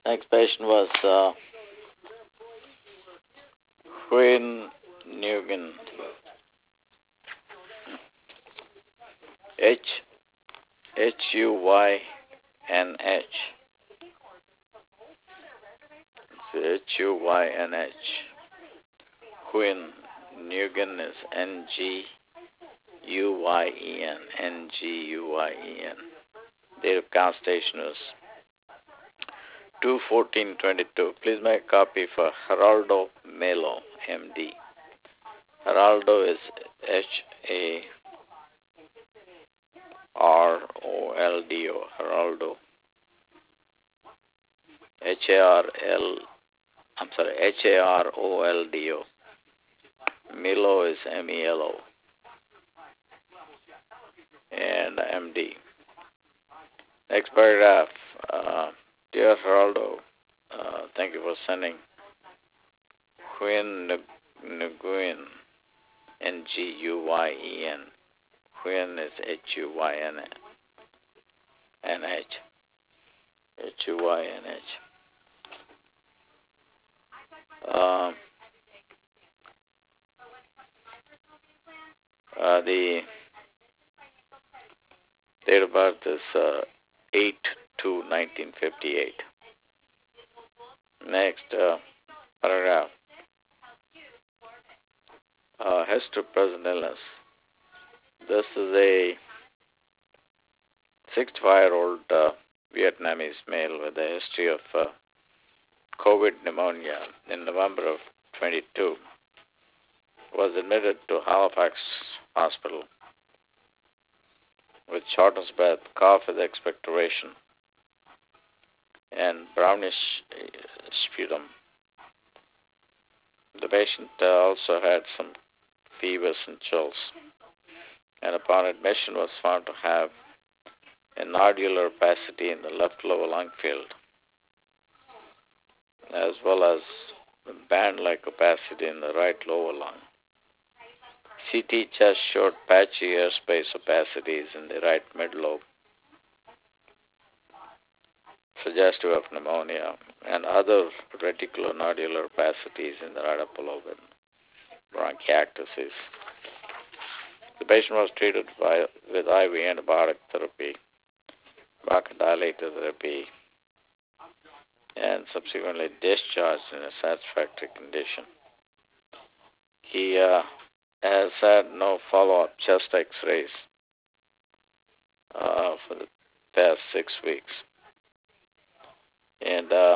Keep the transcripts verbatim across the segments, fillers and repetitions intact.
Next patient was uh, Huynh Nguyen, H H U Y N H. H U Y N H. Huynh Nguyen is N G U Y E N. N G U Y E N. Date of constitution was two fourteen twenty-two. Please make a copy for Geraldo Melo, M D. Geraldo is H A R O L D O. Geraldo. H A R L. I'm sorry. H A R O L D O. Melo is M E L O. And M D. Next paragraph. Uh, Dear Geraldo, uh, thank you for sending Huynh Nguyen, N G U Y E N. Huynh is H U Y N H. H U Y N H. Um, uh, the date of birth is uh, eight two nineteen fifty-eight. Next uh, paragraph. Uh, history of present illness. This is a sixty-five-year-old uh, Vietnamese male with a history of uh, COVID pneumonia in November of twenty-two. Was admitted to Halifax Hospital with shortness of breath, cough with expectoration, and brownish sputum. The patient uh, also had some fevers and chills, and upon admission was found to have a nodular opacity in the left lower lung field, as well as a band-like opacity in the right lower lung. C T chest showed patchy airspace opacities in the right mid-lobe, suggestive of pneumonia, and other reticulonodular opacities in the right upper lobe and bronchiectasis. The patient was treated by, with I V antibiotic therapy, bronchodilator therapy, and subsequently discharged in a satisfactory condition. He uh, has had no follow-up chest X-rays uh, for the past six weeks. And uh,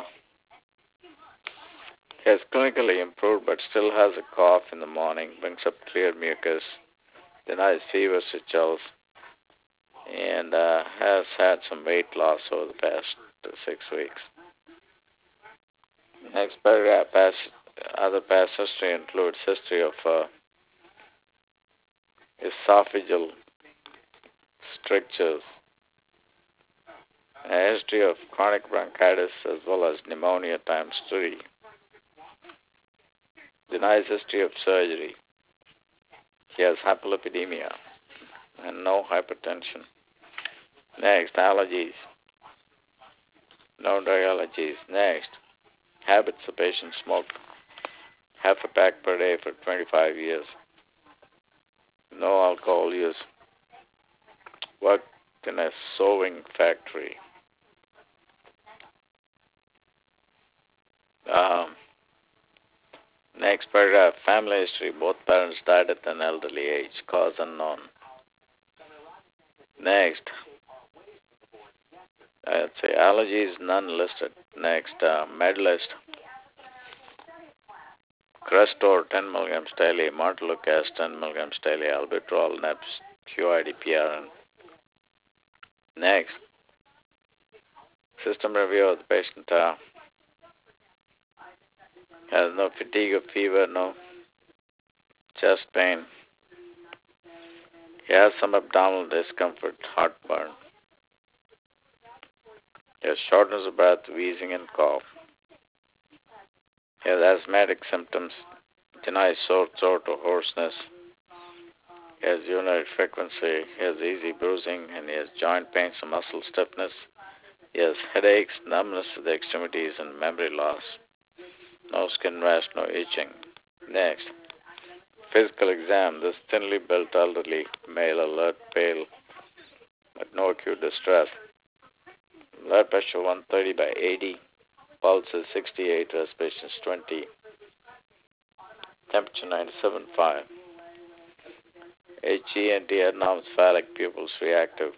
has clinically improved but still has a cough in the morning, brings up clear mucus, denies fevers or chills, and uh, has had some weight loss over the past uh, six weeks. Next paragraph, past, other past history includes history of uh, esophageal strictures, a history of chronic bronchitis as well as pneumonia times three. Denies history of surgery. He has hyperlipidemia and no hypertension. Next, allergies. No drug allergies. Next, habits. The patient smoked half a pack per day for twenty-five years. No alcohol use. Worked in a sewing factory. Um, next paragraph, family history. Both parents died at an elderly age. Cause unknown. Next, I'd say allergies, none listed. Next, uh, med list. Crestor, ten milligrams daily. Montelukast, ten milligrams daily. Albuterol, N E P S, Q I D P R N. Next, system review of the patient. Uh, has no fatigue or fever, no chest pain. He has some abdominal discomfort, heartburn. He has shortness of breath, wheezing, and cough. He has asthmatic symptoms, denies sore throat or hoarseness. He has urinary frequency. He has easy bruising, and he has joint pains and muscle stiffness. Yes, headaches, numbness of the extremities, and memory loss. No skin rash, no itching. Next, physical exam. This thinly built elderly male, alert, pale, but no acute distress. Blood pressure one thirty by eighty. Pulse is sixty-eight, respiration is twenty. Temperature ninety-seven point five. H E N T, anormophallic pupils reactive.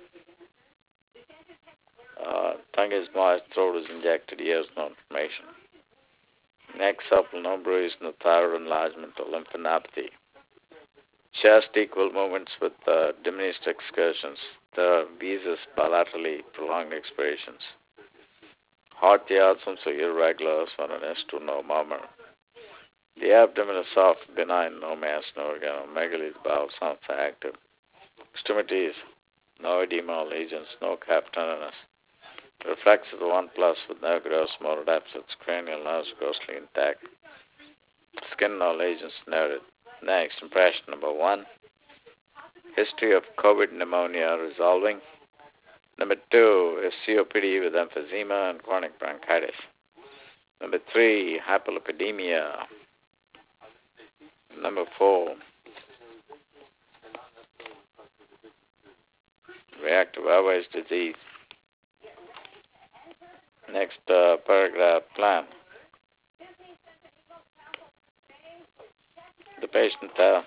Uh, tongue is moist, throat is injected, ears no inflammation. Neck supple, no bruise, no thyroid enlargement or lymphadenopathy. Chest equal movements with uh, diminished excursions. The visas bilaterally prolonged expirations. Heart the outcomes are irregular, as one an S two, no murmur. The abdomen is soft, benign, no mass, no organomegaly, the bowel sounds active. Extremities, no edema lesions, no capitanosis. Reflex of the one plus with no gross motor deficits, cranial nerves grossly intact. Skin no lesions noted. Next, impression number one. History of COVID pneumonia resolving. Number two is C O P D with emphysema and chronic bronchitis. Number three, hypolipidemia. Number four, reactive airways disease. Next uh, paragraph, plan. The patient uh,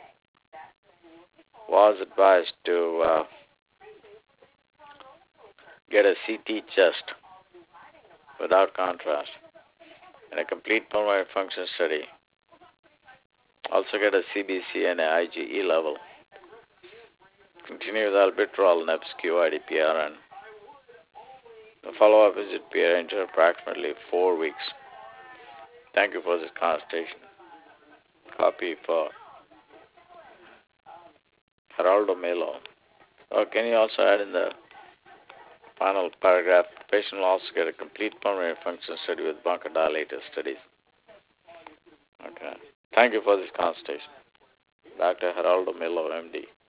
was advised to uh, get a C T chest without contrast and a complete pulmonary function study. Also get a C B C and a IgE level. Continue with albuterol and F S Q I D P R N. The follow-up visit be arranged in approximately four weeks. Thank you for this consultation. Copy for Geraldo Melo. Oh, can you also add in the final paragraph, the patient will also get a complete pulmonary function study with bronchodilator studies. Okay. Thank you for this consultation. Doctor Geraldo Melo, M D.